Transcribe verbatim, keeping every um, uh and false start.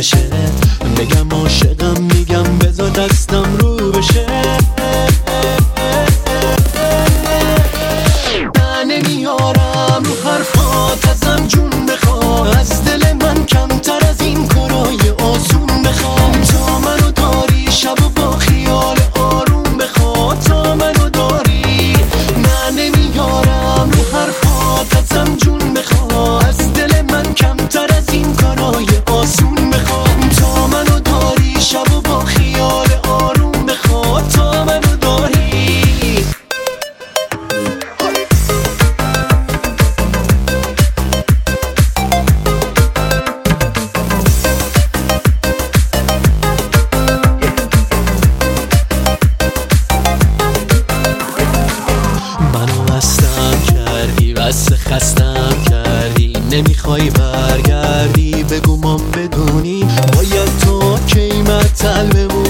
بشه. بگم عاشقم میگم بذار دستم رو بشه. من نمیارم رو حرفات ازم جون بخوا، از دل من کمتر از این کارای آسون بخوام. تا منو داری شب و با خیال آروم بخوا، تا منو داری. من نمیارم رو حرفات ازم جون بخوا، از دل من کمتر از این کارای آسون بخوام. تا منو داری شب و با خیال آروم بخوا، تا منو داری. منو مستم کردی، بس خستم کردی، نمیخوای برگردی. بگو ما بدونی باید تو کی معطل بمونی.